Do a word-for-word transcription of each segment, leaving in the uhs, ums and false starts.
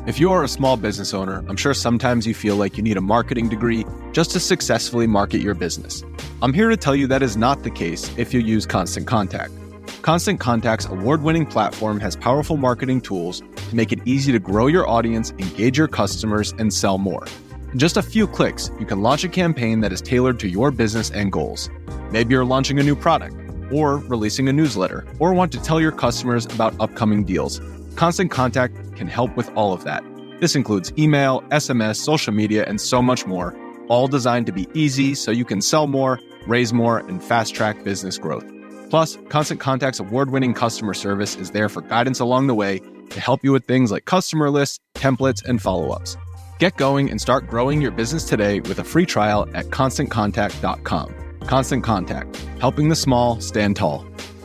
If you are a small business owner, I'm sure sometimes you feel like you need a marketing degree just to successfully market your business. I'm here to tell you that is not the case if you use Constant Contact. Constant Contact's award-winning platform has powerful marketing tools to make it easy to grow your audience, engage your customers, and sell more. In just a few clicks, you can launch a campaign that is tailored to your business and goals. Maybe you're launching a new product, or releasing a newsletter, or want to tell your customers about upcoming deals. Constant Contact can help with all of that. This includes email, S M S, social media, and so much more, all designed to be easy so you can sell more, raise more, and fast-track business growth. Plus, Constant Contact's award-winning customer service is there for guidance along the way to help you with things like customer lists, templates, and follow-ups. Get going and start growing your business today with a free trial at constant contact dot com. Constant Contact, helping the small stand tall.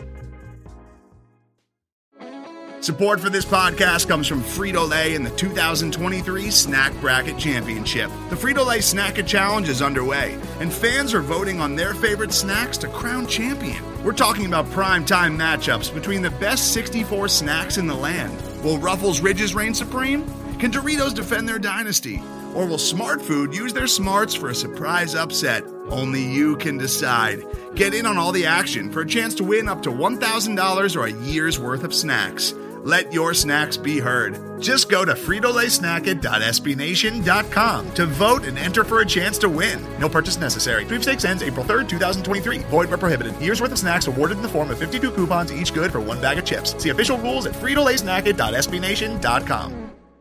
Support for this podcast comes from Frito-Lay and the two thousand twenty-three Snack Bracket Championship. The Frito-Lay Snack-It Challenge is underway, and fans are voting on their favorite snacks to crown champion. We're talking about prime-time matchups between the best sixty-four snacks in the land. Will Ruffles Ridges reign supreme? Can Doritos defend their dynasty? Or will Smart Food use their smarts for a surprise upset? Only you can decide. Get in on all the action for a chance to win up to one thousand dollars or a year's worth of snacks. Let your snacks be heard. Just go to Frito Lay Snack It dot S B Nation dot com to vote and enter for a chance to win. No purchase necessary. Sweepstakes ends April third, twenty twenty-three. Void where prohibited. Year's worth of snacks awarded in the form of fifty-two coupons, each good for one bag of chips. See official rules at Frito Lay Snack It dot S B Nation dot com.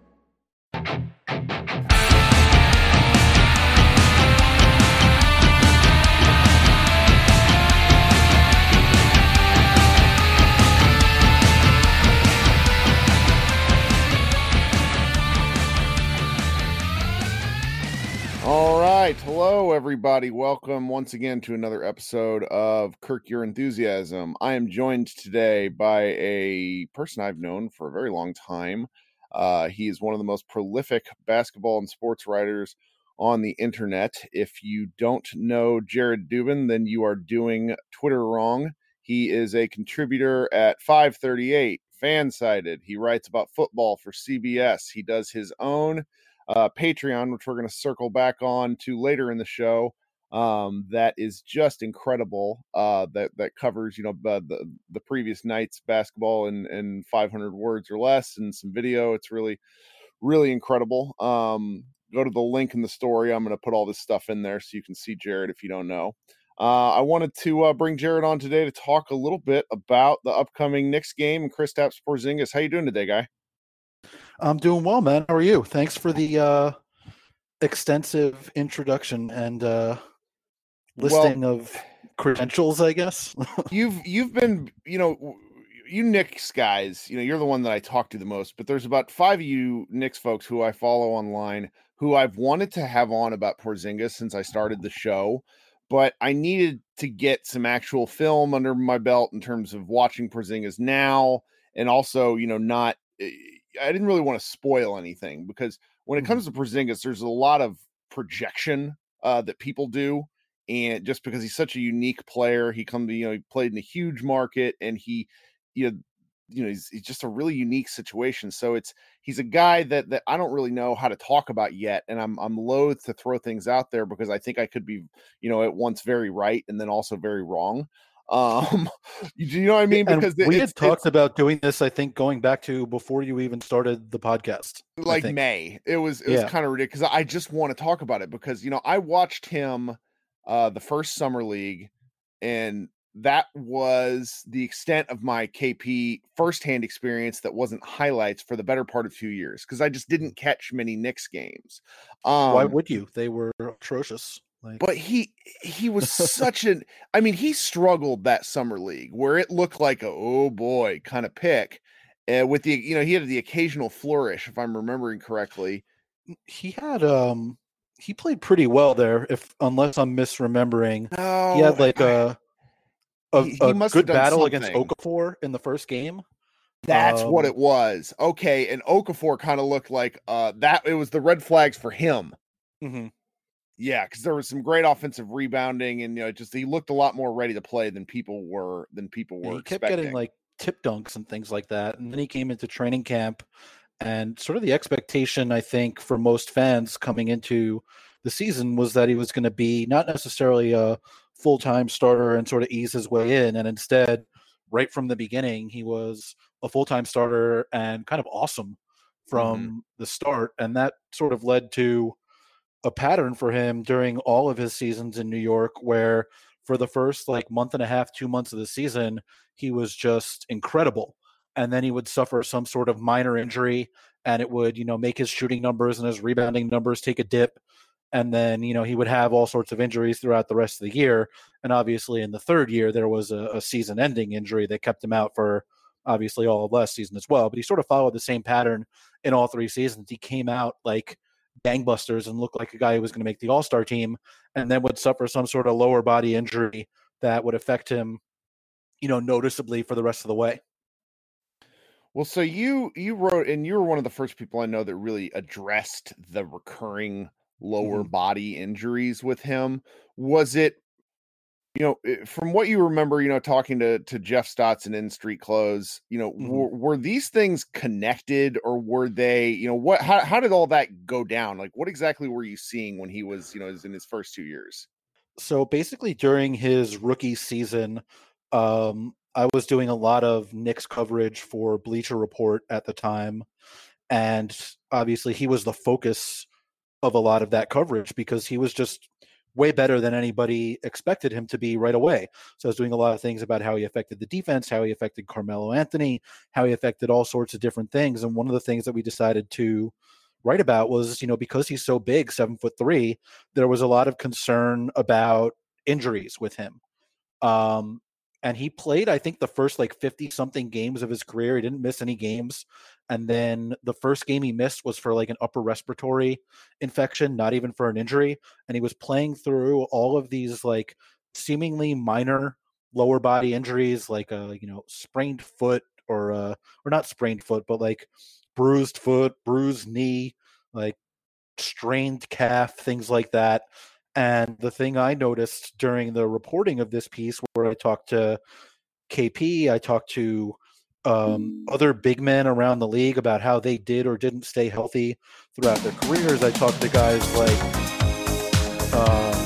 All right. Hello, everybody. Welcome once again to another episode of Kirk Your Enthusiasm. I am joined today by a person I've known for a very long time. Uh, he is one of the most prolific basketball and sports writers on the internet. If you don't know Jared Dubin, then you are doing Twitter wrong. He is a contributor at five thirty-eight, Fansided. He writes about football for C B S. He does his own Uh, Patreon, which we're going to circle back on to later in the show. Um, that is just incredible. Uh, that that covers, you know, uh, the the previous night's basketball in in five hundred words or less, and some video. It's really, really incredible. Um, go to the link in the story. I'm going to put all this stuff in there so you can see Jared if you don't know. Uh, I wanted to uh, bring Jared on today to talk a little bit about the upcoming Knicks game and Kristaps Porzingis. How you doing today, guy? I'm doing well, man. How are you? Thanks for the uh, extensive introduction and uh, listing well, of credentials, I guess. you've you've been, you know, you Knicks guys, you know, you're the one that I talk to the most, but there's about five of you Knicks folks who I follow online who I've wanted to have on about Porzingis since I started the show, but I needed to get some actual film under my belt in terms of watching Porzingis now, and also, you know, not I didn't really want to spoil anything, because when it comes to Porzingis, there's a lot of projection uh, that people do. And just because he's such a unique player, he come to, you know, he played in a huge market, and he, you know, you know, he's, he's just a really unique situation. So it's, he's a guy that, that I don't really know how to talk about yet. And I'm, I'm loath to throw things out there because I think I could be, you know, at once very right and then also very wrong. Um, you, you know what I mean? And because we it's, had talked it's, about doing this, I think, going back to before you even started the podcast, like May. It was, it was yeah. kind of ridiculous. I just want to talk about it because, you know, I watched him uh, the first summer league, and that was the extent of my K P firsthand experience that wasn't highlights for the better part of two years because I just didn't catch many Knicks games. Um, Why would you? They were atrocious. Like, but he he was such an I mean, he struggled that summer league where it looked like a oh boy kind of pick. Uh, with the you know he had the occasional flourish, if I'm remembering correctly. He had um he played pretty well there, if unless I'm misremembering. No, he had like a a, he, he a must good have done battle something. against Okafor in the first game. That's um, what it was. Okay, and Okafor kind of looked like uh that it was the red flags for him. Mm-hmm. Yeah, because there was some great offensive rebounding, and you know, just he looked a lot more ready to play than people were than people were. Yeah, he kept expecting. getting like tip dunks and things like that, and then he came into training camp And sort of the expectation, I think, for most fans coming into the season was that he was going to be not necessarily a full-time starter and sort of ease his way in. And instead, right from the beginning, he was a full-time starter and kind of awesome from mm-hmm. the start. And that sort of led to a pattern for him during all of his seasons in New York, where for the first like month and a half, two months of the season, he was just incredible. And then he would suffer some sort of minor injury, and it would, you know, make his shooting numbers and his rebounding numbers take a dip. And then, you know, he would have all sorts of injuries throughout the rest of the year. And obviously in the third year, there was a, a season-ending injury that kept him out for obviously all of last season as well. But he sort of followed the same pattern in all three seasons. He came out like gangbusters and looked like a guy who was going to make the All-Star team, and then would suffer some sort of lower body injury that would affect him, you know, noticeably for the rest of the way. Well, so you you wrote, and you were one of the first people I know that really addressed the recurring lower mm-hmm. body injuries with him. Was it, you know, from what you remember, you know, talking to, to Jeff Stotts and In Street Clothes, you know, mm-hmm. were, were these things connected, or were they, you know, what, how, how did all that go down? Like, what exactly were you seeing when he was, you know, was in his first two years? So basically during his rookie season, um, I was doing a lot of Knicks coverage for Bleacher Report at the time. And obviously he was the focus of a lot of that coverage because he was just way better than anybody expected him to be right away. So I was doing a lot of things about how he affected the defense, how he affected Carmelo Anthony, how he affected all sorts of different things. And one of the things that we decided to write about was, you know, because he's so big, seven foot three, there was a lot of concern about injuries with him. Um, And he played, I think, the first like fifty something games of his career. He didn't miss any games. And then the first game he missed was for like an upper respiratory infection, not even for an injury. And he was playing through all of these like seemingly minor lower body injuries, like a, you know, sprained foot or uh or not sprained foot, but like bruised foot, bruised knee, like strained calf, things like that. And the thing I noticed during the reporting of this piece, where I talked to K P, I talked to um, other big men around the league about how they did or didn't stay healthy throughout their careers. I talked to guys like, um,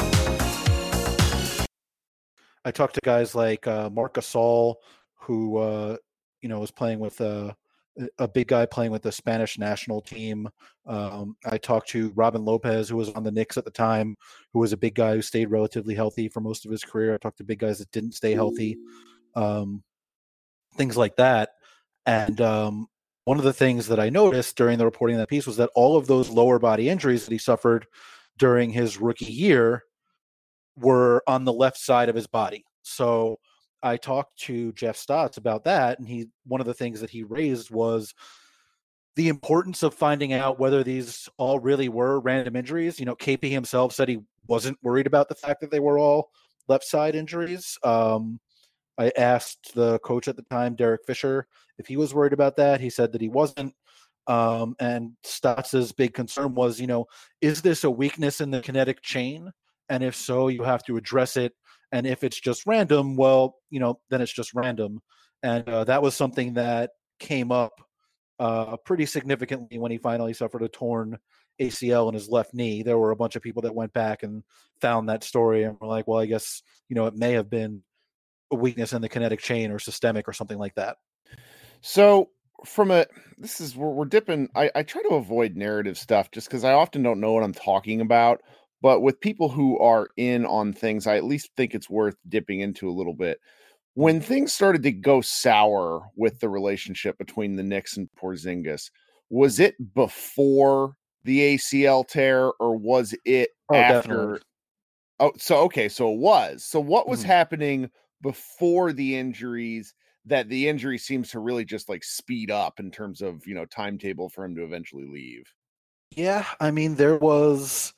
I talked to guys like uh, Marc Gasol, who uh, you know was playing with uh, a big guy playing with the Spanish national team. Um, I talked to Robin Lopez, who was on the Knicks at the time, who was a big guy who stayed relatively healthy for most of his career. I talked to big guys that didn't stay healthy, um, things like that. And um, one of the things that I noticed during the reporting of that piece was that all of those lower body injuries that he suffered during his rookie year were on the left side of his body. So I talked to Jeff Stotts about that, and he one of the things that he raised was the importance of finding out whether these all really were random injuries. You know, K P himself said he wasn't worried about the fact that they were all left side injuries. Um, I asked the coach at the time, Derek Fisher, if he was worried about that. He said that he wasn't. Um, and Stotts' big concern was, you know, is this a weakness in the kinetic chain? And if so, you have to address it. And if it's just random, well, you know, then it's just random. And uh, that was something that came up uh, pretty significantly when he finally suffered a torn A C L in his left knee. There were a bunch of people that went back and found that story and were like, well, I guess, you know, it may have been a weakness in the kinetic chain or systemic or something like that. So from a, this is, we're, we're dipping, I, I try to avoid narrative stuff just because I often don't know what I'm talking about. But with people who are in on things, I at least think it's worth dipping into a little bit. When things started to go sour with the relationship between the Knicks and Porzingis, was it before the A C L tear or was it oh, after? Definitely. Oh, so, okay. So it was. So what was mm-hmm. happening before the injuries that the injury seems to really just like speed up in terms of, you know, timetable for him to eventually leave? Yeah. I mean, there was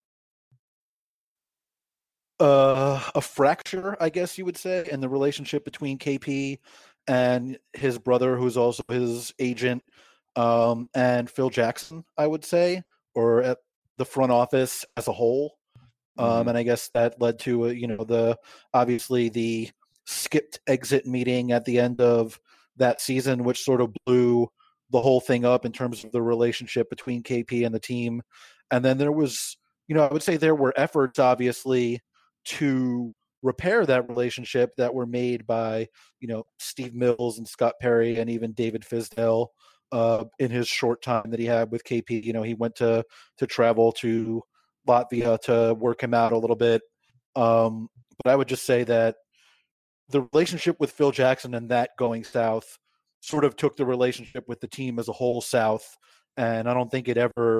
Uh, a fracture, I guess you would say, in the relationship between K P and his brother, who's also his agent, um, and Phil Jackson, I would say, or at the front office as a whole. Um, mm-hmm. And I guess that led to, uh, you know, the obviously the skipped exit meeting at the end of that season, which sort of blew the whole thing up in terms of the relationship between K P and the team. And then there was, you know, I would say there were efforts, obviously, to repair that relationship that were made by, you know, Steve Mills and Scott Perry and even David Fisdale uh, in his short time that he had with K P. You know, he went to to travel to Latvia to work him out a little bit. Um, but I would just say that the relationship with Phil Jackson and that going south sort of took the relationship with the team as a whole south. And I don't think it ever,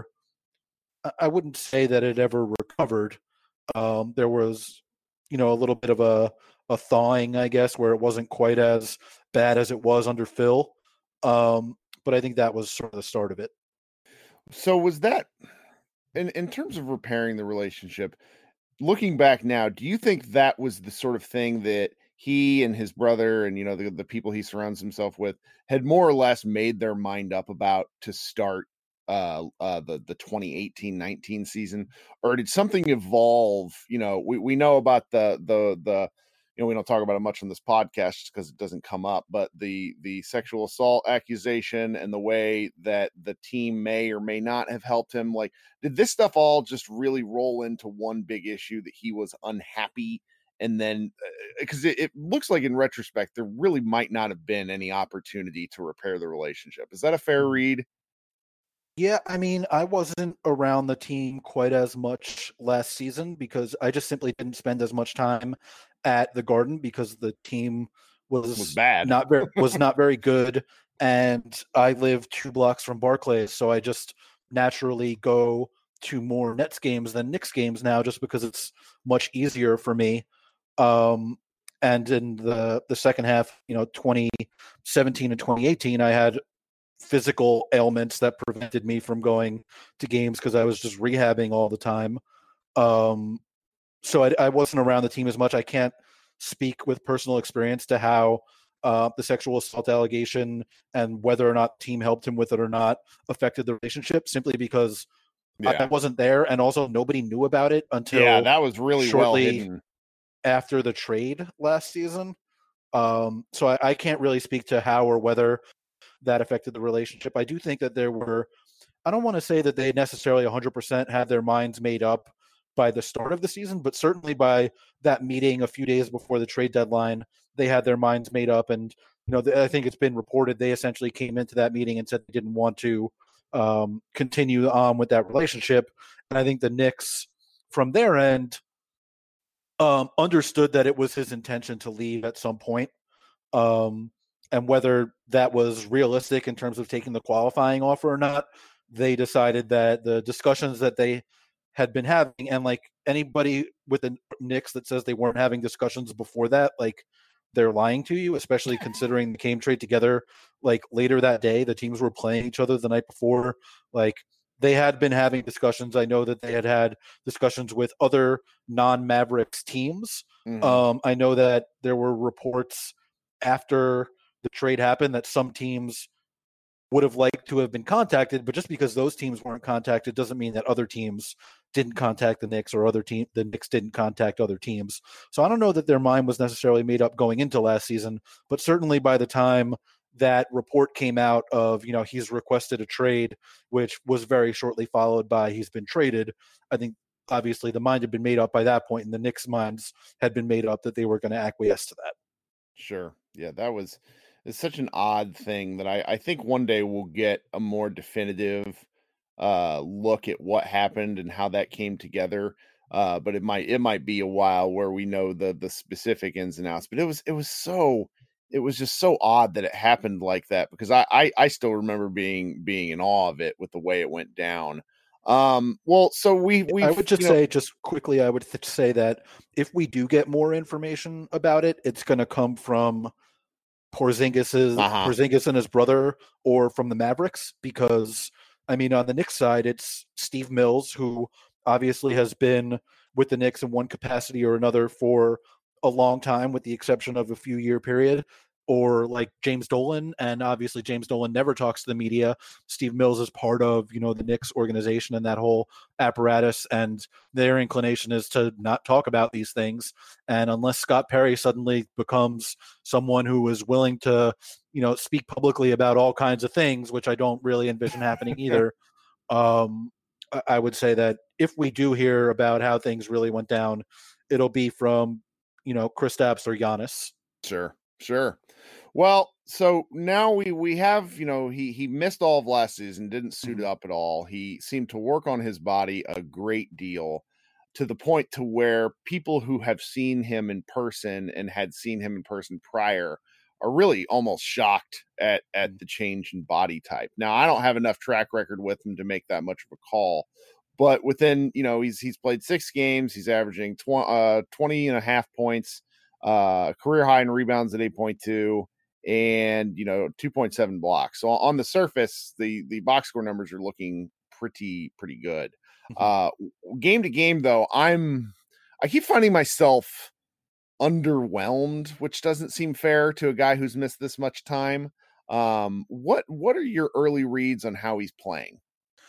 I wouldn't say that it ever recovered. Um, there was, you know, a little bit of a, a thawing, I guess, where it wasn't quite as bad as it was under Phil. Um, but I think that was sort of the start of it. So was that, in, in terms of repairing the relationship, looking back now, do you think that was the sort of thing that he and his brother and, you know, the, the people he surrounds himself with had more or less made their mind up about to start uh, uh, the, the twenty eighteen nineteen season? Or did something evolve? You know, we, we know about the, the, the, you know, we don't talk about it much on this podcast because it doesn't come up, but the, the sexual assault accusation and the way that the team may or may not have helped him. Like, did this stuff all just really roll into one big issue that he was unhappy? And then, because uh, it, it looks like in retrospect, there really might not have been any opportunity to repair the relationship. Is that a fair read? Yeah, I mean, I wasn't around the team quite as much last season because I just simply didn't spend as much time at the Garden because the team was, was bad, not very was not very good, and I live two blocks from Barclays, so I just naturally go to more Nets games than Knicks games now, just because it's much easier for me. Um, and in the the second half, you know, twenty seventeen and twenty eighteen, I had physical ailments that prevented me from going to games because I was just rehabbing all the time. Um, so I, I wasn't around the team as much. I can't speak with personal experience to how uh, the sexual assault allegation and whether or not the team helped him with it or not affected the relationship, simply because yeah. I, I wasn't there, and also nobody knew about it until yeah, that was really shortly well hidden after the trade last season. Um, so I, I can't really speak to how or whether that affected the relationship. I do think that there were, I don't want to say that they necessarily one hundred percent had their minds made up by the start of the season, but certainly by that meeting a few days before the trade deadline, they had their minds made up. And, you know, I think it's been reported they essentially came into that meeting and said they didn't want to um, continue on with that relationship. And I think the Knicks, from their end, um, understood that it was his intention to leave at some point. Um, and whether that was realistic in terms of taking the qualifying offer or not, they decided that the discussions that they had been having, and like anybody with the Knicks that says they weren't having discussions before that, like they're lying to you, especially considering they came trade together like later that day. The teams were playing each other the night before. Like they had been having discussions. I know that they had had discussions with other non-Mavericks teams. Mm-hmm. Um, I know that there were reports after the trade happened that some teams would have liked to have been contacted, but just because those teams weren't contacted doesn't mean that other teams didn't contact the Knicks, or other team the Knicks didn't contact other teams. So I don't know that their mind was necessarily made up going into last season, but certainly by the time that report came out of, you know, he's requested a trade, which was very shortly followed by he's been traded, I think obviously the mind had been made up by that point, and the Knicks' minds had been made up that they were going to acquiesce to that. Sure. Yeah, that was it's such an odd thing that I, I think one day we'll get a more definitive uh, look at what happened and how that came together. Uh, but it might it might be a while where we know the the specific ins and outs. But it was it was so it was just so odd that it happened like that, because I I, I still remember being being in awe of it with the way it went down. Um, well, so we we I would just you say know, just quickly, I would th- say that if we do get more information about it, it's going to come from Porzingis's uh-huh. Porzingis and his brother, or from the Mavericks, because I mean, on the Knicks side, it's Steve Mills, who obviously has been with the Knicks in one capacity or another for a long time, with the exception of a few year period. or like James Dolan. And obviously James Dolan never talks to the media. Steve Mills is part of, you know, the Knicks organization and that whole apparatus, and their inclination is to not talk about these things. And unless Scott Perry suddenly becomes someone who is willing to, you know, speak publicly about all kinds of things, which I don't really envision happening either, um, I would say that if we do hear about how things really went down, it'll be from, you know, Kristaps or Giannis. Sure, sure. Well, so now we we have, you know, he he missed all of last season, didn't suit Mhm. up at all. He seemed to work on his body a great deal, to the point to where people who have seen him in person and had seen him in person prior are really almost shocked at at the change in body type. Now, I don't have enough track record with him to make that much of a call, but within, you know, he's he's played six games, he's averaging twenty, uh, twenty and a half points, uh, career high in rebounds at eight point two, and, you know, two point seven blocks. So on the surface, the the box score numbers are looking pretty pretty good. Uh, game to game, though, I'm I keep finding myself underwhelmed, which doesn't seem fair to a guy who's missed this much time. Um, what what are your early reads on how he's playing?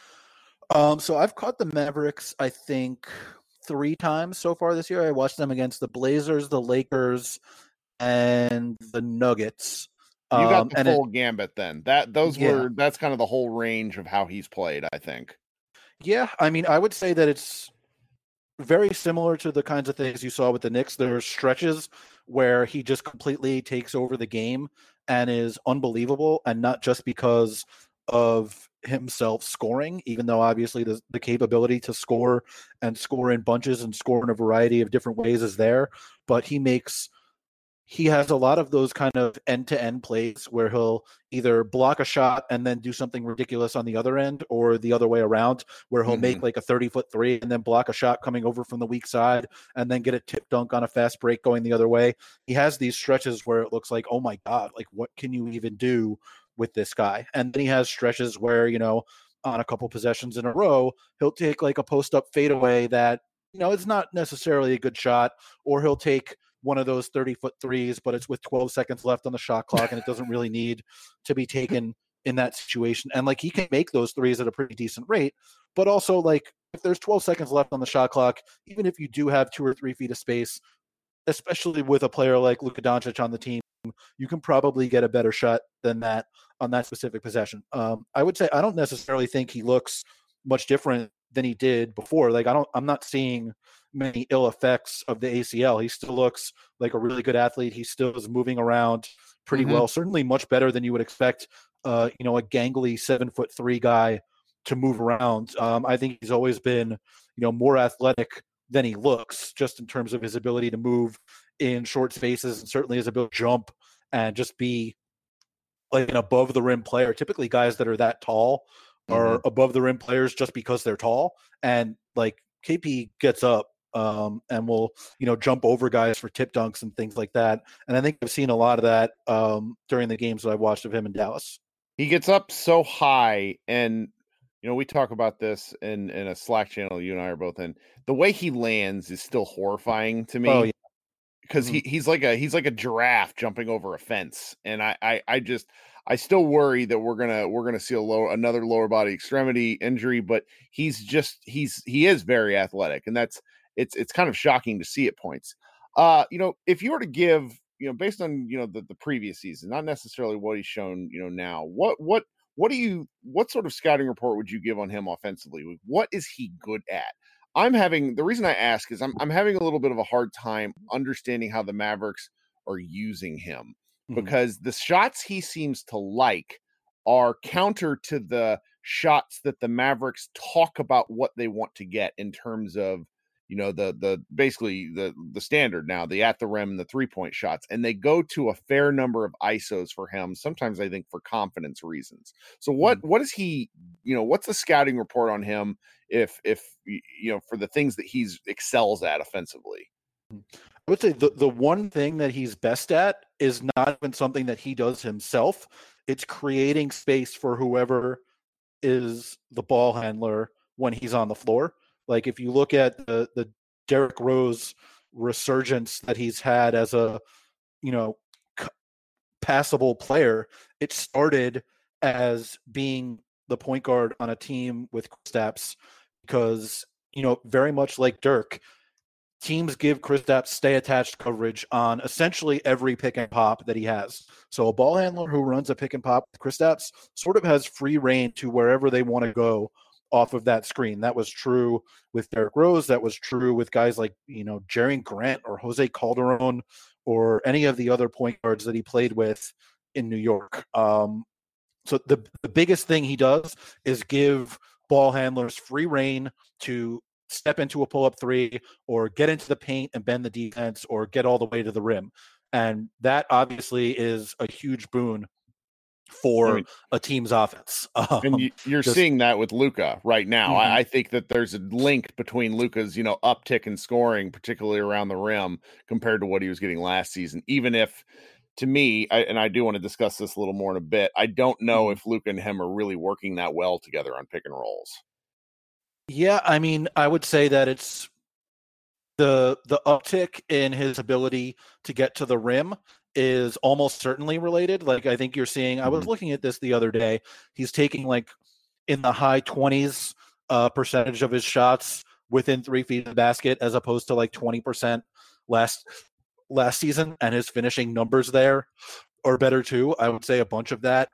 Um, so I've caught the Mavericks, I think, three times so far this year. I watched them against the Blazers, the Lakers, and the Nuggets. You got Um, the and it, full gambit then. That those Yeah. were that's kind of the whole range of how he's played, I think. yeah, I mean, I would say that it's very similar to the kinds of things you saw with the Knicks. There are stretches where he just completely takes over the game and is unbelievable, and not just because of himself scoring, even though obviously the, the capability to score and score in bunches and score in a variety of different ways is there, but he makes he has a lot of those kind of end-to-end plays where he'll either block a shot and then do something ridiculous on the other end, or the other way around, where he'll Mhm. make like a thirty-foot three and then block a shot coming over from the weak side and then get a tip dunk on a fast break going the other way. He has these stretches where it looks like, oh my God, like what can you even do with this guy? And then he has stretches where, you know, on a couple possessions in a row, he'll take like a post-up fadeaway that, you know, it's not necessarily a good shot, or he'll take one of those thirty-foot threes, but it's with twelve seconds left on the shot clock, and it doesn't really need to be taken in that situation. And like he can make those threes at a pretty decent rate, but also like if there's twelve seconds left on the shot clock, even if you do have two or three feet of space, especially with a player like Luka Doncic on the team, you can probably get a better shot than that on that specific possession. Um, I would say I don't necessarily think he looks much different than he did before. Like I don't, I'm not seeing many ill effects of the A C L. He still looks like a really good athlete. He still is moving around pretty Mhm. well, certainly much better than you would expect, uh, you know, a gangly seven foot three guy to move around. Um, I think he's always been, you know, more athletic than he looks, just in terms of his ability to move in short spaces, and certainly his ability to jump and just be like an above the rim player. Typically guys that are that tall are Mhm. above the rim players just because they're tall. And like K P gets up um, and will, you know, jump over guys for tip dunks and things like that. And I think I've seen a lot of that um, during the games that I've watched of him in Dallas. He gets up so high, and you know, we talk about this in in a Slack channel you and I are both in. The way he lands is still horrifying to me. Oh, yeah. Because Mhm. he he's like a he's like a giraffe jumping over a fence, and I I, I just I still worry that we're gonna we're gonna see a lower another lower body extremity injury. But he's just he's he is very athletic, and that's it's it's kind of shocking to see at points. Uh, you know, if you were to give, you know, based on, you know, the the previous season, not necessarily what he's shown, you know, now, what what what do you what sort of scouting report would you give on him offensively? What is he good at? I'm having the reason I ask is I'm I'm having a little bit of a hard time understanding how the Mavericks are using him, Mhm. because the shots he seems to like are counter to the shots that the Mavericks talk about what they want to get in terms of, you know, the the basically the the standard now, the at the rim and the three-point shots, and they go to a fair number of I S Os for him, sometimes I think for confidence reasons. So what what is he, you know, what's the scouting report on him, if if y- you know, for the things that he's excels at offensively? I would say the, the one thing that he's best at is not even something that he does himself. It's creating space for whoever is the ball handler when he's on the floor. Like if you look at the the Derrick Rose resurgence that he's had as a, you know, passable player. It started as being the point guard on a team with Kristaps because, you know, very much like Dirk, teams give Kristaps stay attached coverage on essentially every pick and pop that he has. So a ball handler who runs a pick and pop with Kristaps sort of has free reign to wherever they want to go off of that screen. That was true with Derrick Rose. That was true with guys like, you know, Jerry Grant or Jose Calderon or any of the other point guards that he played with in New York. Um, so the, the biggest thing he does is give ball handlers free reign to step into a pull-up three or get into the paint and bend the defense or get all the way to the rim. And that obviously is a huge boon for I mean, a team's offense. Um, and you, you're just, seeing that with Luka right now. Mm-hmm. I, I think that there's a link between Luka's, you know, uptick in scoring, particularly around the rim, compared to what he was getting last season. Even if, to me, I, and I do want to discuss this a little more in a bit, I don't know mm-hmm. if Luka and him are really working that well together on pick and rolls. Yeah, I mean, I would say that it's the the uptick in his ability to get to the rim is almost certainly related. Like, I think you're seeing, I was looking at this the other day, he's taking like in the high twenties uh, percentage of his shots within three feet of the basket, as opposed to like twenty percent last last season, and his finishing numbers there are better too. I would say a bunch of that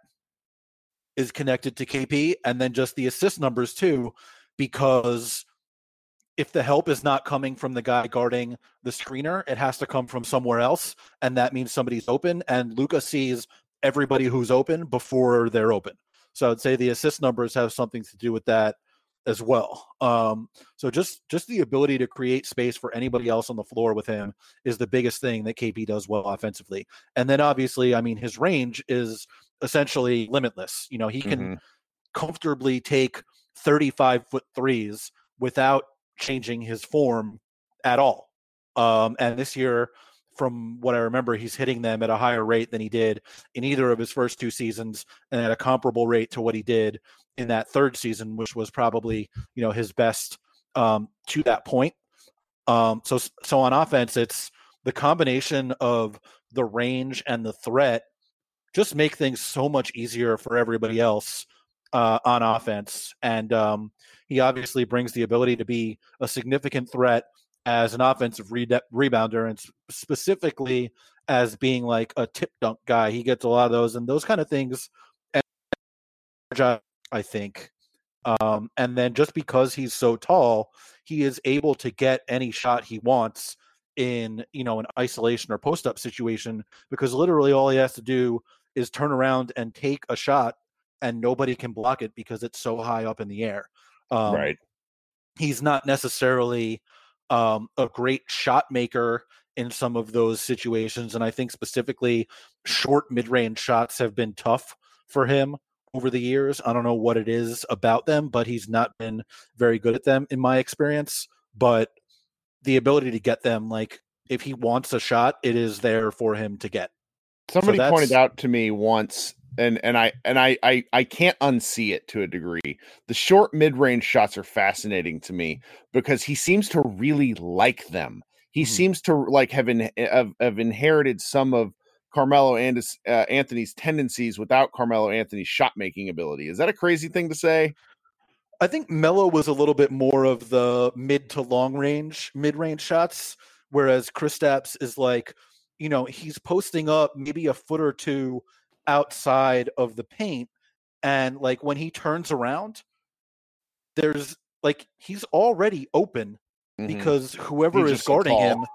is connected to K P, and then just the assist numbers too, because if the help is not coming from the guy guarding the screener, it has to come from somewhere else, and that means somebody's open, and Luka sees everybody who's open before they're open. So I'd say the assist numbers have something to do with that as well. Um, so just just the ability to create space for anybody else on the floor with him is the biggest thing that K P does well offensively. And then obviously, I mean, his range is essentially limitless. You know, he can mm-hmm. comfortably take thirty-five foot threes without changing his form at all. Um, and this year, from what I remember, he's hitting them at a higher rate than he did in either of his first two seasons, and at a comparable rate to what he did in that third season, which was probably, you know, his best um, to that point. Um, so, so on offense, it's the combination of the range and the threat just make things so much easier for everybody else uh, on offense. And um, he obviously brings the ability to be a significant threat as an offensive re- rebounder, and specifically as being like a tip dunk guy. He gets a lot of those and those kind of things, I think. Um, and then just because he's so tall, he is able to get any shot he wants in, you know, an isolation or post-up situation, because literally all he has to do is turn around and take a shot and nobody can block it because it's so high up in the air. Um, right. He's not necessarily um, a great shot maker in some of those situations. And I think specifically short mid-range shots have been tough for him over the years. I don't know what it is about them, but he's not been very good at them in my experience. But the ability to get them, like if he wants a shot, it is there for him to get. Somebody so pointed out to me once, and and I and I, I I can't unsee it to a degree. The short mid-range shots are fascinating to me because he seems to really like them. He mm-hmm. seems to like have, in, have have inherited some of Carmelo and uh, Anthony's tendencies without Carmelo Anthony's shot making ability. Is that a crazy thing to say? I think Melo was a little bit more of the mid to long range, mid range shots, whereas Kristaps is like, you know, he's posting up maybe a foot or two outside of the paint. And like when he turns around, there's like, he's already open mm-hmm. because whoever is guarding him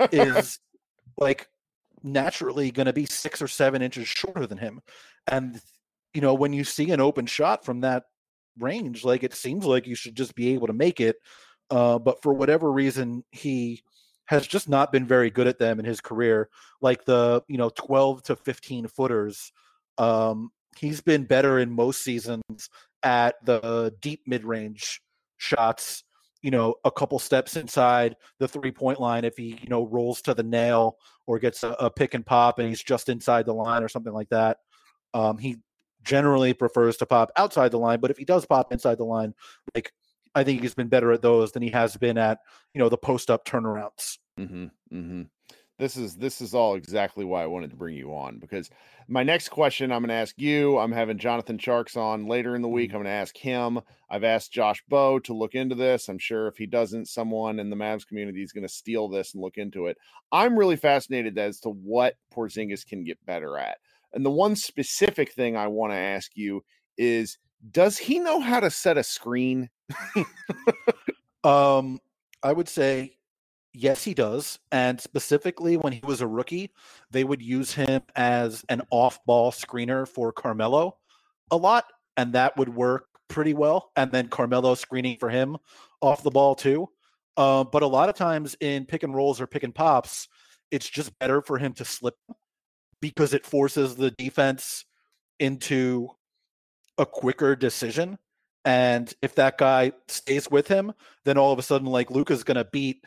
is like naturally going to be six or seven inches shorter than him. And, you know, when you see an open shot from that range, like it seems like you should just be able to make it. Uh, but for whatever reason, he has just not been very good at them in his career. Like the, you know, twelve to fifteen footers. Um, he's been better in most seasons at the deep mid-range shots, you know, a couple steps inside the three-point line if he, you know, rolls to the nail or gets a, a pick and pop and he's just inside the line or something like that. Um, he generally prefers to pop outside the line, but if he does pop inside the line, like I think he's been better at those than he has been at, you know, the post-up turnarounds. Mm-hmm, mm-hmm. This is this is all exactly why I wanted to bring you on, because my next question I'm going to ask you. I'm having Jonathan Sharks on later in the week. Mhm. I'm going to ask him. I've asked Josh Bowe to look into this. I'm sure if he doesn't, someone in the Mavs community is going to steal this and look into it. I'm really fascinated as to what Porzingis can get better at. And the one specific thing I want to ask you is, does he know how to set a screen? um, I would say yes, he does. And specifically when he was a rookie, they would use him as an off-ball screener for Carmelo a lot, and that would work pretty well. And then Carmelo screening for him off the ball too. Uh, but a lot of times in pick and rolls or pick and pops, it's just better for him to slip because it forces the defense into a quicker decision. And if that guy stays with him, then all of a sudden, like, Luka's going to beat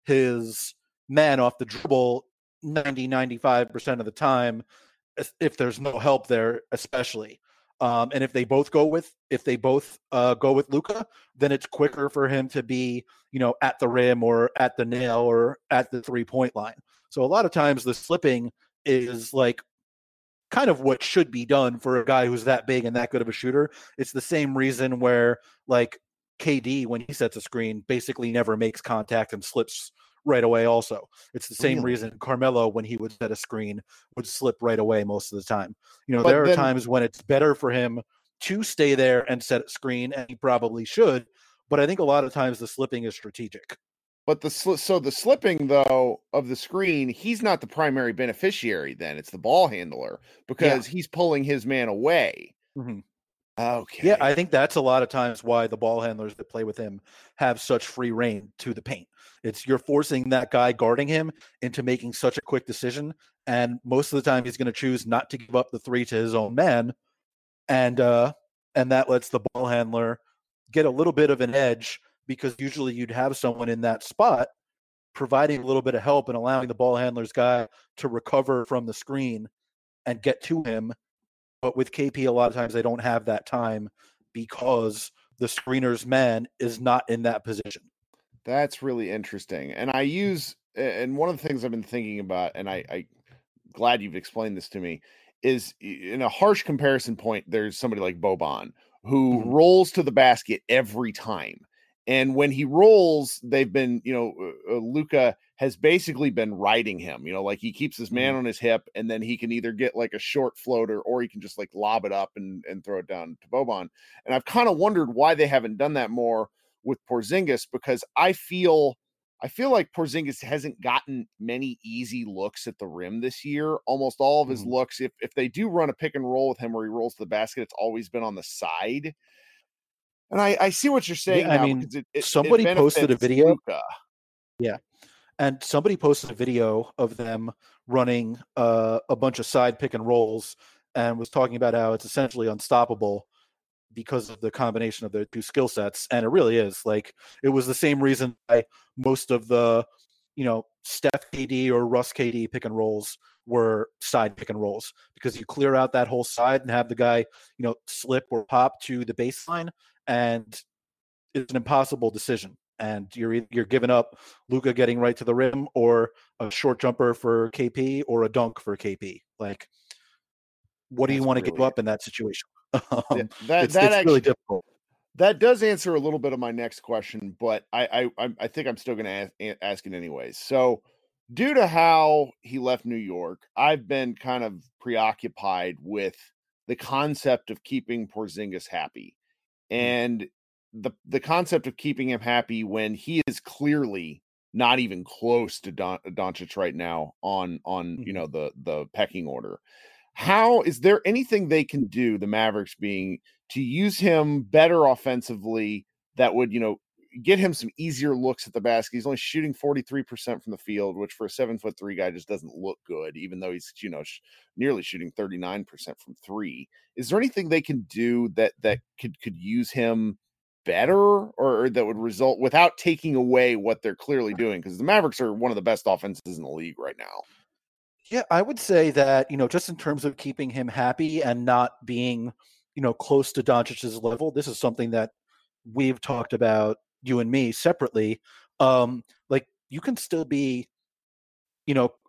his man off the dribble ninety, ninety-five percent of the time, if there's no help there, especially. Um, and if they both go with, if they both uh, go with Luka, then it's quicker for him to be, you know, at the rim or at the nail or at the three point line. So a lot of times the slipping is like kind of what should be done for a guy who's that big and that good of a shooter. It's the same reason where, like, K D, when he sets a screen, basically never makes contact and slips right away also. It's the same Really? reason Carmelo, when he would set a screen, would slip right away most of the time. You know, But there are then- times when it's better for him to stay there and set a screen, and he probably should, but I think a lot of times the slipping is strategic. But the sli- so the slipping, though, of the screen, he's not the primary beneficiary then. It's the ball handler, because he's pulling his man away. Mhm. Okay. Yeah, I think that's a lot of times why the ball handlers that play with him have such free reign to the paint. It's you're forcing that guy guarding him into making such a quick decision, and most of the time he's going to choose not to give up the three to his own man, and uh, and that lets the ball handler get a little bit of an edge, because usually you'd have someone in that spot providing a little bit of help and allowing the ball handler's guy to recover from the screen and get to him. But with K P, a lot of times they don't have that time because the screener's man is not in that position. That's really interesting. And I use, and one of the things I've been thinking about, and I, I glad you've explained this to me, is in a harsh comparison point, there's somebody like Boban who Mhm. rolls to the basket every time. And when he rolls, they've been, you know, uh, Luka has basically been riding him, you know, like he keeps his man Mhm. on his hip, and then he can either get like a short floater, or he can just like lob it up and, and throw it down to Boban. And I've kind of wondered why they haven't done that more with Porzingis, because I feel I feel like Porzingis hasn't gotten many easy looks at the rim this year. Almost all of his Mhm. looks, if if they do run a pick and roll with him where he rolls to the basket, it's always been on the side. And I, I see what you're saying Yeah, I now, mean, because it, it, somebody it posted a benefits video. Luka. Yeah. And somebody posted a video of them running uh, a bunch of side pick and rolls and was talking about how it's essentially unstoppable because of the combination of their two skill sets. And it really is. Like, it was the same reason why most of the, you know, Steph K D or Russ K D pick and rolls were side pick and rolls, because you clear out that whole side and have the guy, you know, slip or pop to the baseline, and it's an impossible decision. And you're e- you're giving up Luka getting right to the rim, or a short jumper for K P, or a dunk for K P. Like, what do you That's want to give really- up in that situation? Yeah, um, that it's that it's actually really difficult. that does answer a little bit of my next question, but I I I- I think I'm still going to ask, a- ask it anyways. So, due to how he left New York, I've been kind of preoccupied with the concept of keeping Porzingis happy, and the the concept of keeping him happy when he is clearly not even close to Don, Doncic right now on on you Mhm. know the the pecking order. How is there anything they can do, the Mavericks being, to use him better offensively that would, you know, get him some easier looks at the basket? He's only shooting forty-three percent from the field, which for a seven foot three guy just doesn't look good, even though he's, you know, sh- nearly shooting thirty-nine percent from three. Is there anything they can do that that could could use him better, or, or that would result without taking away what they're clearly doing? Because the Mavericks are one of the best offenses in the league right now. Yeah, I would say that, you know, just in terms of keeping him happy and not being, you know, close to Doncic's level, this is something that we've talked about, you and me, separately. Um, like, you can still be, you know,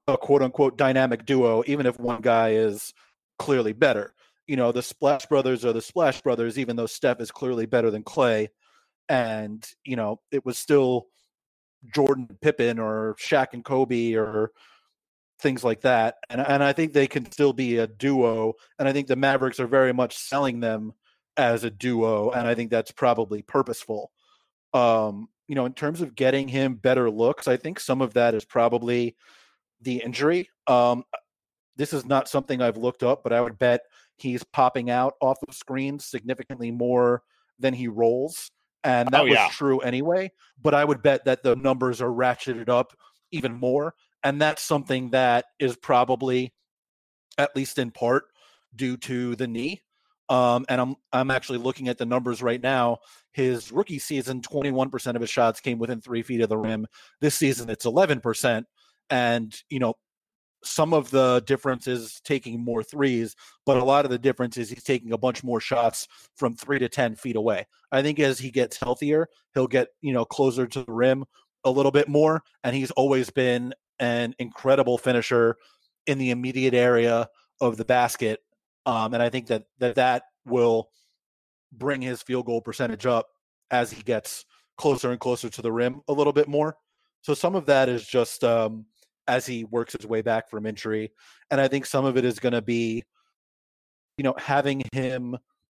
a quote unquote dynamic duo, even if one guy is clearly better. You know, the Splash Brothers are the Splash Brothers, even though Steph is clearly better than Clay. And, you know, it was still Jordan and Pippen or Shaq and Kobe or things like that. And, and I think they can still be a duo. And I think the Mavericks are very much selling them as a duo. And I think that's probably purposeful. Um, you know, in terms of getting him better looks, I think some of that is probably the injury. Um, this is not something I've looked up, but I would bet he's popping out off of screens significantly more than he rolls. And that oh, yeah. was true anyway. But I would bet that the numbers are ratcheted up even more. And that's something that is probably, at least in part, due to the knee. Um, and I'm I'm actually looking at the numbers right now. His rookie season, twenty-one percent of his shots came within three feet of the rim. This season, it's eleven percent. And, you know, some of the difference is taking more threes, but a lot of the difference is he's taking a bunch more shots from three to ten feet away. I think as he gets healthier, he'll get, you know, closer to the rim a little bit more. And he's always been an incredible finisher in the immediate area of the basket. Um, and I think that, that that will bring his field goal percentage up as he gets closer and closer to the rim a little bit more. So some of that is just um, as he works his way back from injury. And I think some of it is going to be, you know, having him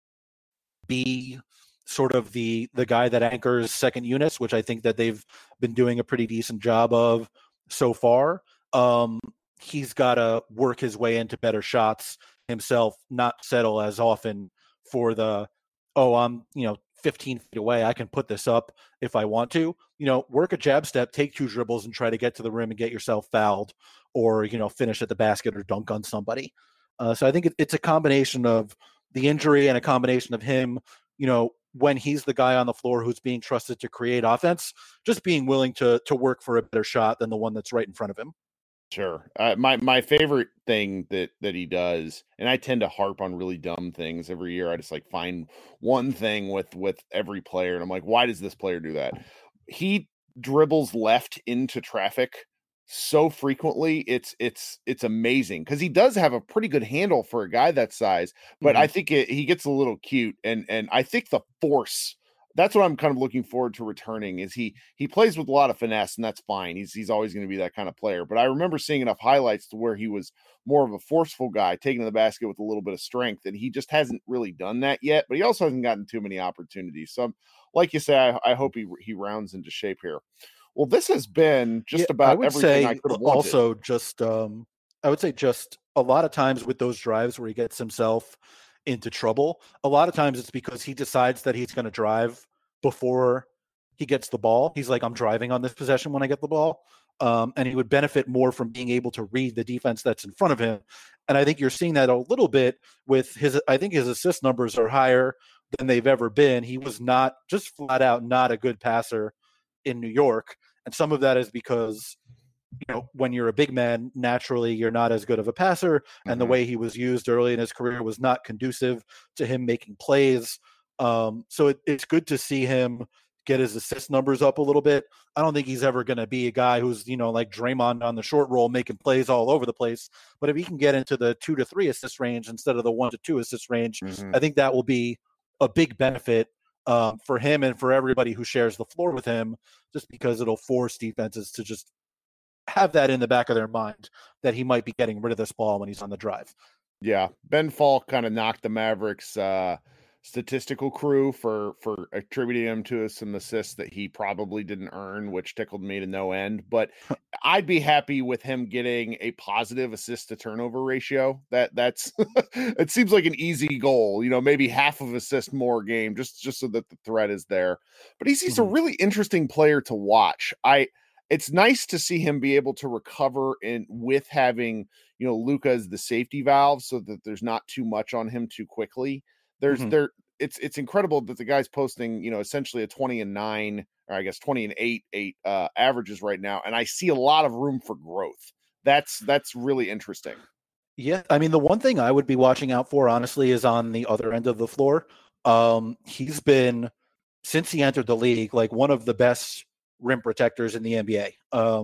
be sort of the the guy that anchors second units, which I think that they've been doing a pretty decent job of so far. Um, he's got to work his way into better shots himself, not settle as often for the, oh, I'm, you know, fifteen feet away, I can put this up if I want to. You know, work a jab step, take two dribbles and try to get to the rim and get yourself fouled, or, you know, finish at the basket or dunk on somebody. Uh, so I think it, it's a combination of the injury and a combination of him, you know, when he's the guy on the floor who's being trusted to create offense, just being willing to to work for a better shot than the one that's right in front of him. Sure. Uh, my my favorite thing that that he does, and I tend to harp on really dumb things every year. I just like find one thing with with every player, and I'm like, why does this player do that? He dribbles left into traffic so frequently. It's it's it's amazing because he does have a pretty good handle for a guy that size. But mm-hmm. I think it, he gets a little cute, and and I think the force. That's what I'm kind of looking forward to returning is he he plays with a lot of finesse, and that's fine. He's he's always going to be that kind of player. But I remember seeing enough highlights to where he was more of a forceful guy, taking to the basket with a little bit of strength, and he just hasn't really done that yet. But he also hasn't gotten too many opportunities. So, like you say, I, I hope he he rounds into shape here. Well, this has been just yeah, about I would everything say I could have wanted. Also, just um, I would say just a lot of times with those drives where he gets himself into trouble, a lot of times it's because he decides that he's going to drive before he gets the ball. He's like, I'm driving on this possession when I get the ball. Um, and he would benefit more from being able to read the defense that's in front of him. And I think you're seeing that a little bit with his, I think his assist numbers are higher than they've ever been. He was not just flat out not a good passer in New York. And some of that is because, you know, when you're a big man, naturally you're not as good of a passer. And mm-hmm. the way he was used early in his career was not conducive to him making plays. Um, so it, it's good to see him get his assist numbers up a little bit. I don't think he's ever going to be a guy who's, you know, like Draymond on the short roll, making plays all over the place. But if he can get into the two to three assist range instead of the one to two assist range, mm-hmm. I think that will be a big benefit um, for him and for everybody who shares the floor with him, just because it'll force defenses to just have that in the back of their mind that he might be getting rid of this ball when he's on the drive. Yeah. Ben Falk kind of knocked the Mavericks, uh, statistical crew for for attributing him to some assists that he probably didn't earn, which tickled me to no end. But I'd be happy with him getting a positive assist to turnover ratio. That that's it seems like an easy goal, you know, maybe half of assist more a game, just just so that the threat is there. But he's he's mm-hmm. a really interesting player to watch. I it's nice to see him be able to recover in with having, you know, Luka as the safety valve so that there's not too much on him too quickly. There's mm-hmm. there it's it's incredible that the guy's posting, you know, essentially a twenty and nine, or I guess twenty and eight, eight uh, averages right now. And I see a lot of room for growth. That's that's really interesting. Yeah. I mean, the one thing I would be watching out for, honestly, is on the other end of the floor. Um, he's been, since he entered the league, like one of the best rim protectors in the N B A. Um,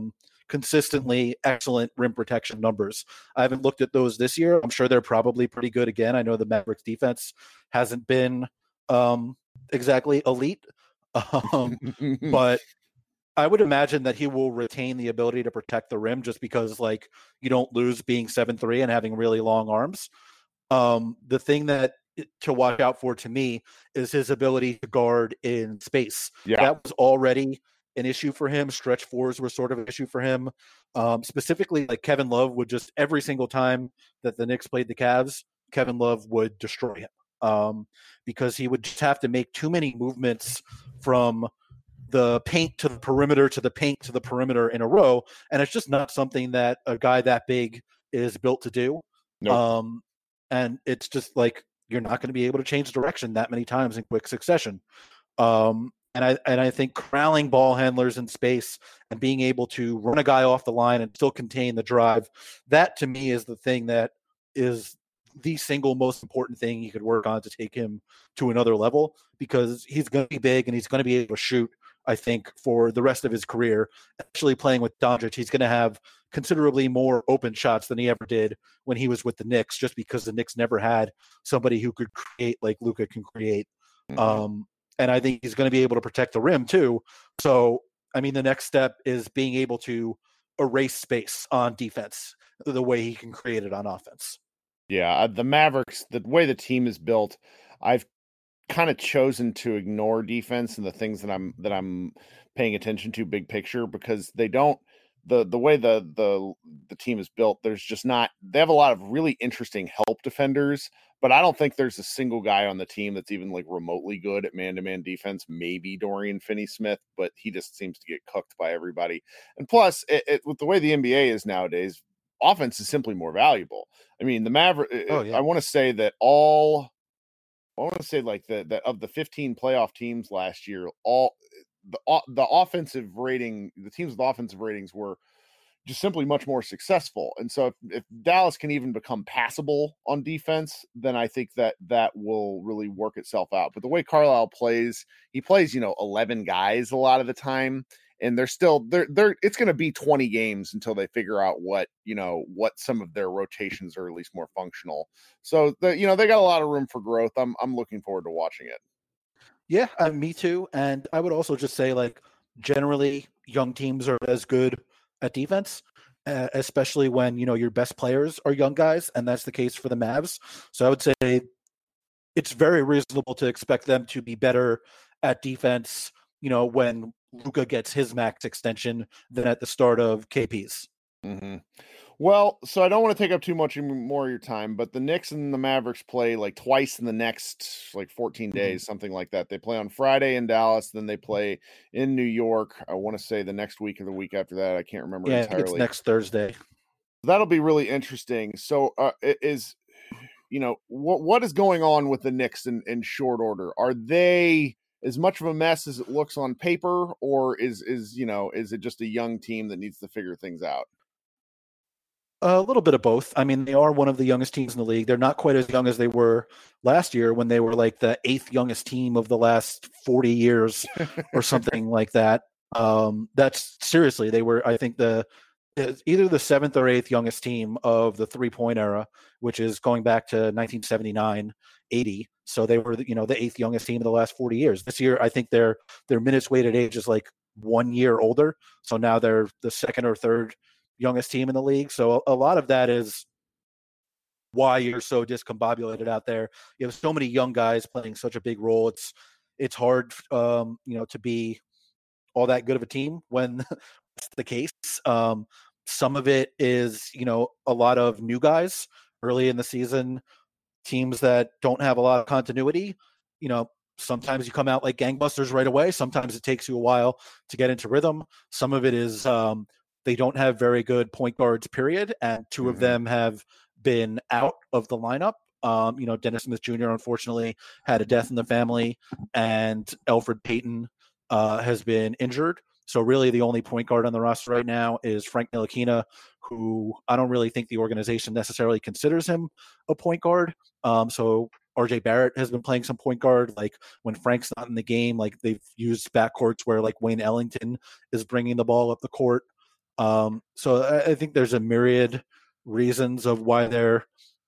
consistently excellent rim protection numbers. I haven't looked at those this year. I'm sure they're probably pretty good again. I know the Mavericks defense hasn't been um, exactly elite, um, but I would imagine that he will retain the ability to protect the rim just because, like, you don't lose being seven three and having really long arms. Um, the thing that to watch out for to me is his ability to guard in space. Yeah. That was already an issue for him. Stretch fours were sort of an issue for him. Um, specifically, like Kevin Love would just every single time that the Knicks played the Cavs, Kevin Love would destroy him um, because he would just have to make too many movements from the paint to the perimeter to the paint to the perimeter in a row. And it's just not something that a guy that big is built to do. Nope. Um, and it's just like, you're not going to be able to change direction that many times in quick succession. Um, and I, and I think corralling ball handlers in space and being able to run a guy off the line and still contain the drive, that to me is the thing that is the single most important thing you could work on to take him to another level, because he's going to be big and he's going to be able to shoot, I think, for the rest of his career. Actually playing with Doncic, he's going to have considerably more open shots than he ever did when he was with the Knicks, just because the Knicks never had somebody who could create like Luka can create. Mm-hmm. Um, and I think he's going to be able to protect the rim too. So, I mean, the next step is being able to erase space on defense the way he can create it on offense. Yeah, the Mavericks, the way the team is built, I've kind of chosen to ignore defense and the things that I'm that I'm paying attention to big picture, because they don't the the way the the the team is built, there's just not they have a lot of really interesting help defenders, but I don't think there's a single guy on the team that's even like remotely good at man-to-man defense. Maybe Dorian Finney-Smith, but he just seems to get cooked by everybody. And plus, it, it, with the way the N B A is nowadays, offense is simply more valuable. I mean, the Maverick. Oh, yeah. I want to say that all. I want to say like the that of the fifteen playoff teams last year, all the the offensive rating, the teams with offensive ratings were just simply much more successful. And so if, if Dallas can even become passable on defense, then I think that that will really work itself out. But the way Carlisle plays, he plays, you know, eleven guys a lot of the time. And they're still they're they're it's going to be twenty games until they figure out what, you know, what some of their rotations are at least more functional. So, the, you know, they got a lot of room for growth. I'm I'm looking forward to watching it. Yeah, uh, me too. And I would also just say, like, generally young teams are as good at defense, uh, especially when, you know, your best players are young guys. And that's the case for the Mavs. So I would say it's very reasonable to expect them to be better at defense, you know, when Luka gets his max extension than at the start of K P's. Mm-hmm. Well, so I don't want to take up too much more of your time, but the Knicks and the Mavericks play like twice in the next like fourteen days, mm-hmm. something like that. They play on Friday in Dallas, then they play in New York. I want to say the next week or the week after that. I can't remember yeah, entirely. It's next Thursday. That'll be really interesting. So uh, is, you know, what what is going on with the Knicks in, in short order? Are they as much of a mess as it looks on paper, or is, is, you know, is it just a young team that needs to figure things out? A little bit of both. I mean, they are one of the youngest teams in the league. They're not quite as young as they were last year when they were like the eighth youngest team of the last forty years or something like that. Um, that's seriously, they were, I think the, either the seventh or eighth youngest team of the three point era, which is going back to nineteen seventy-nine, eighty. So they were, you know, the eighth youngest team in the last forty years. This year, I think their their minutes weighted age is like one year older. So now they're the second or third youngest team in the league. So a, a lot of that is why you're so discombobulated out there. You have so many young guys playing such a big role. It's it's hard, um, you know, to be all that good of a team when that's the case. Um, some of it is, you know, a lot of new guys early in the season. Teams that don't have a lot of continuity, you know, sometimes you come out like gangbusters right away. Sometimes it takes you a while to get into rhythm. Some of it is um, they don't have very good point guards, period. And two mm-hmm. of them have been out of the lineup. Um, you know, Dennis Smith Junior unfortunately had a death in the family, and Elfrid Payton uh, has been injured. So really the only point guard on the roster right now is Frank Ntilikina, who I don't really think the organization necessarily considers him a point guard. Um, so R J Barrett has been playing some point guard. Like when Frank's not in the game, like they've used backcourts where like Wayne Ellington is bringing the ball up the court. Um, so I, I think there's a myriad reasons of why they're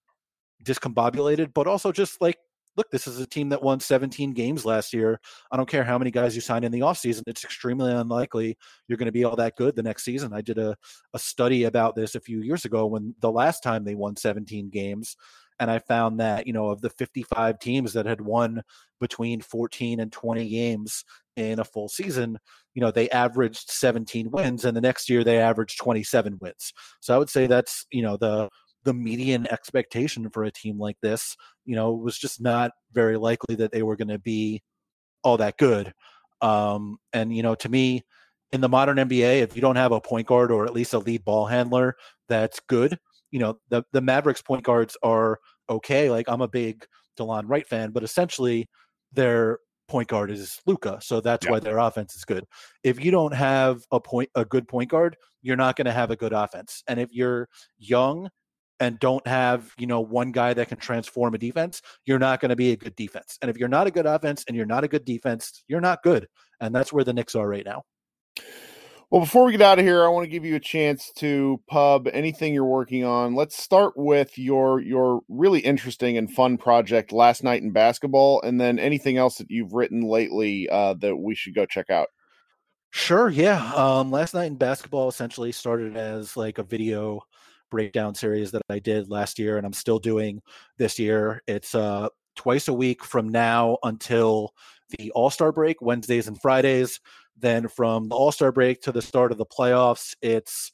discombobulated, but also just like, look, this is a team that won seventeen games last year. I don't care how many guys you sign in the offseason. It's extremely unlikely you're going to be all that good the next season. I did a, a study about this a few years ago when the last time they won seventeen games. And I found that, you know, of the fifty-five teams that had won between fourteen and twenty games in a full season, you know, they averaged seventeen wins, and the next year they averaged twenty-seven wins. So I would say that's, you know, the the median expectation for a team like this. You know, it was just not very likely that they were going to be all that good. Um, and, you know, to me, in the modern N B A, if you don't have a point guard or at least a lead ball handler that's good, you know, the, the Mavericks point guards are okay. Like, I'm a big DeLon Wright fan, but essentially their point guard is Luka. So that's Yeah. why their offense is good. If you don't have a point, a good point guard, you're not going to have a good offense. And if you're young and don't have, you know, one guy that can transform a defense, you're not going to be a good defense. And if you're not a good offense and you're not a good defense, you're not good. And that's where the Knicks are right now. Well, before we get out of here, I want to give you a chance to pub anything you're working on. Let's start with your your really interesting and fun project, Last Night in Basketball, and then anything else that you've written lately uh, that we should go check out. Sure, yeah. Um, Last Night in Basketball essentially started as like a video breakdown series that I did last year, and I'm still doing this year. It's uh, twice a week from now until the All-Star break, Wednesdays and Fridays. Then from the All-Star break to the start of the playoffs, it's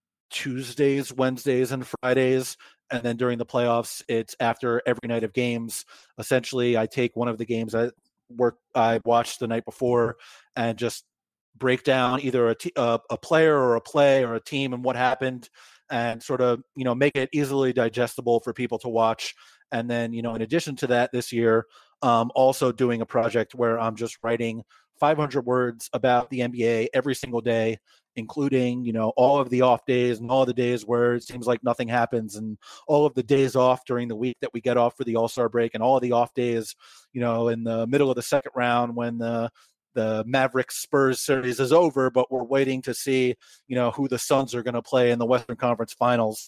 Tuesdays, Wednesdays, and Fridays. And then during the playoffs, it's after every night of games. Essentially, I take one of the games I work I watched the night before and just break down either a, t- a, a player or a play or a team and what happened, and sort of, you know, make it easily digestible for people to watch. And then, you know, in addition to that, this year, um, also doing a project where I'm just writing five hundred words about the N B A every single day, including, you know, all of the off days and all the days where it seems like nothing happens, and all of the days off during the week that we get off for the All-Star break, and all of the off days, you know, in the middle of the second round when the the Mavericks Spurs series is over, but we're waiting to see, you know, who the Suns are going to play in the Western Conference Finals.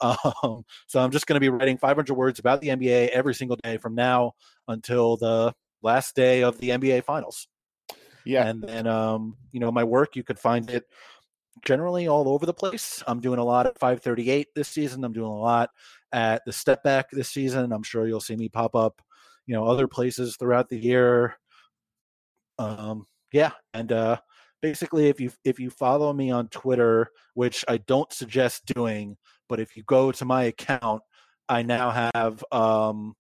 Um, so I'm just going to be writing five hundred words about the N B A every single day from now until the last day of the N B A Finals. Yeah. And then, um, you know, my work, you could find it generally all over the place. I'm doing a lot at five thirty-eight this season. I'm doing a lot at the Step Back this season. I'm sure you'll see me pop up, you know, other places throughout the year. Um, yeah. And, uh, basically if you, if you follow me on Twitter, which I don't suggest doing, but if you go to my account, I now have, um,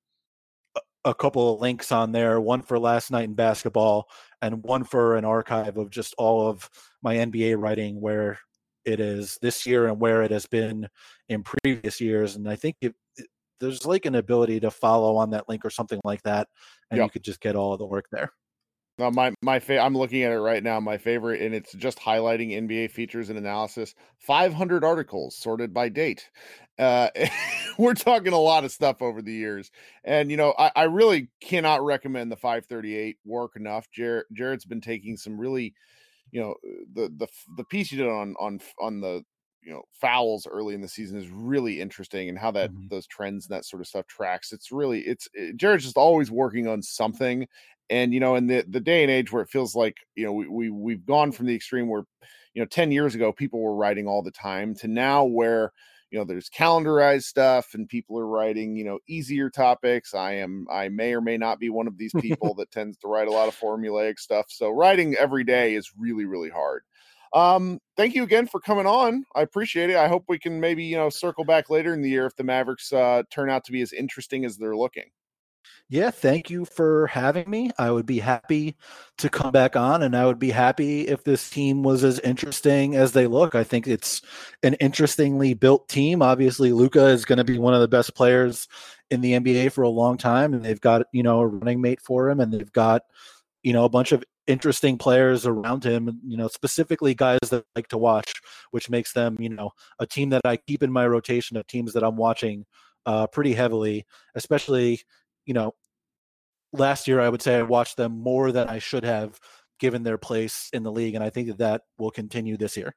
a couple of links on there, one for Last Night in Basketball and one for an archive of just all of my N B A writing, where it is this year and where it has been in previous years. And I think it, it, there's like an ability to follow on that link or something like that, and Yep. you could just get all of the work there. No, my my fa- I'm looking at it right now. My favorite, and it's just highlighting N B A features and analysis. five hundred articles sorted by date. Uh, we're talking a lot of stuff over the years, and you know, I, I really cannot recommend the five thirty-eight work enough. Jared Jared's been taking some really, you know, the the the piece you did on on on the you know fouls early in the season is really interesting, and how that Mhm. those trends and that sort of stuff tracks. It's really it's it, Jared's just always working on something. And, you know, in the, the day and age where it feels like, you know, we, we, we've gone from the extreme where, you know, ten years ago, people were writing all the time to now where, you know, there's calendarized stuff and people are writing, you know, easier topics. I am, I may or may not be one of these people that tends to write a lot of formulaic stuff. So writing every day is really, really hard. Um, thank you again for coming on. I appreciate it. I hope we can maybe, you know, circle back later in the year if the Mavericks uh, turn out to be as interesting as they're looking. Yeah, thank you for having me. I would be happy to come back on, and I would be happy if this team was as interesting as they look. I think it's an interestingly built team. Obviously, Luka is going to be one of the best players in the N B A for a long time, and they've got, you know, a running mate for him, and they've got, you know, a bunch of interesting players around him, you know, specifically guys that I like to watch, which makes them, you know, a team that I keep in my rotation of teams that I'm watching uh, pretty heavily, especially, you know, last year I would say I watched them more than I should have given their place in the league, and I think that that will continue this year.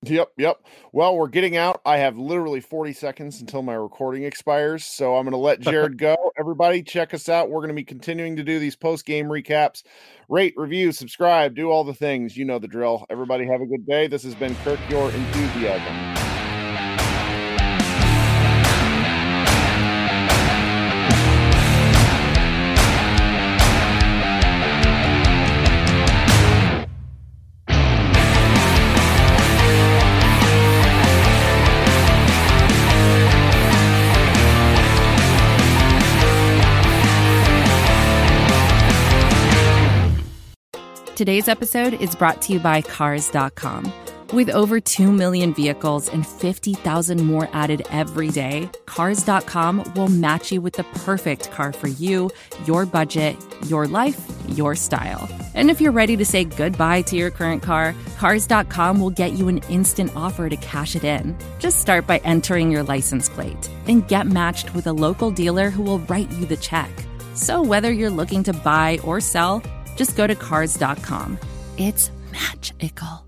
Yep, yep. Well, we're getting out. I have literally forty seconds until my recording expires, so I'm going to let Jared go. Everybody, check us out. We're going to be continuing to do these post-game recaps. Rate, review, subscribe, do all the things. You know the drill. Everybody have a good day. This has been Kirk, your enthusiasm. Today's episode is brought to you by Cars dot com. With over two million vehicles and fifty thousand more added every day, Cars dot com will match you with the perfect car for you, your budget, your life, your style. And if you're ready to say goodbye to your current car, Cars dot com will get you an instant offer to cash it in. Just start by entering your license plate and get matched with a local dealer who will write you the check. So whether you're looking to buy or sell, just go to Cars dot com. It's magical.